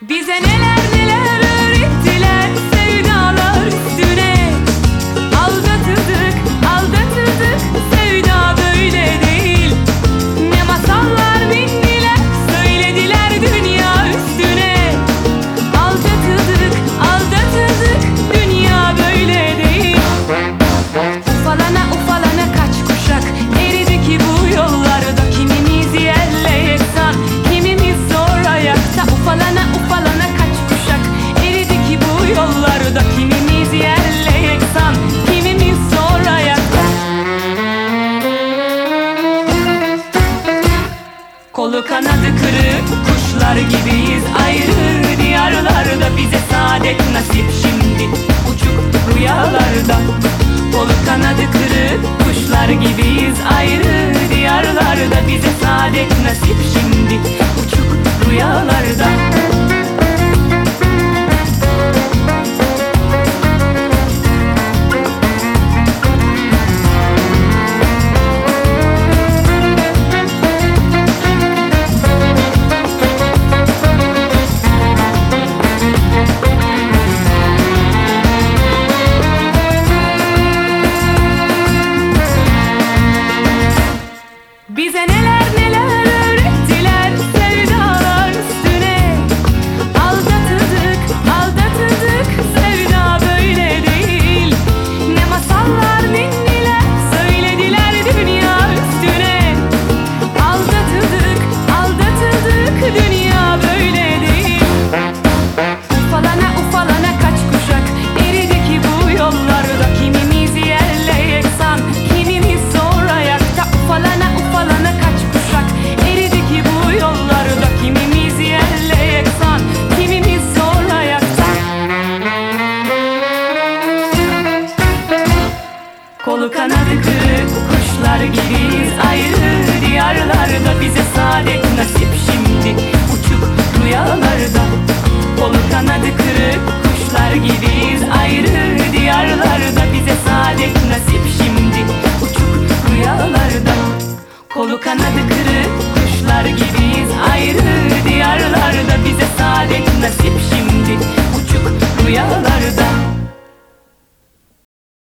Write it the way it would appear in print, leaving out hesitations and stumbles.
Bize neler neler öğrettiler sevdalar üstüne. Aldatıldık, aldatıldık, sevda böyle değil. Ne masallar bindiler, söylediler dünya üstüne. Aldatıldık, aldatıldık, dünya böyle değil. Ufalana ufalana kaç kuşak eridi ki bu yollarda. Kimimiz yerle yeksan, kimimiz zor ayakta. Ufalana ufalana kaç kuşak eridi ki bu yollarda. Kimimiz yerle yeksan, kimimiz zor ayakta. Kolu kanadı kırık kuşlar gibiyiz ayrı diyarlarda. Bize saadet nasip şimdi uçuk rüyalarda. Kolu kanadı kırık kuşlar gibiyiz ayrı diyarlarda. Bize saadet nasip şimdi uçuk rüyalarda. Bize neler neler öğrettiler sevdalar üstüne. Aldatıldık, aldatıldık, sevda böyle değil. Ne masallar dindiler, söylediler dünya üstüne. Aldatıldık, aldatıldık, dünya böyle değil. Ufalana ufalana kaç kuşak eridi ki bu yollarda. Kimimiz yerle yeksan, kimimiz zor ayakta. Ufalana ufalana kaç kuşak eridi ki bu yollarda. Kimimiz yerle yeksan, kimimiz zor ayakta. Kolu kanadı kırık kuşlar gibiyiz ayrı diyarlarda. Bize saadet nasip şimdi uçuk rüyalarda. Kolu kanadı kırık kuşlar gibiyiz ayrı diyarlarda. Bize saadet nasip şimdi uçuk rüyalarda. Kolu kanadı kırık kuşlar gibiyiz ayrı diyarlarda. Bize saadet nasip şimdi uçuk rüyalarda.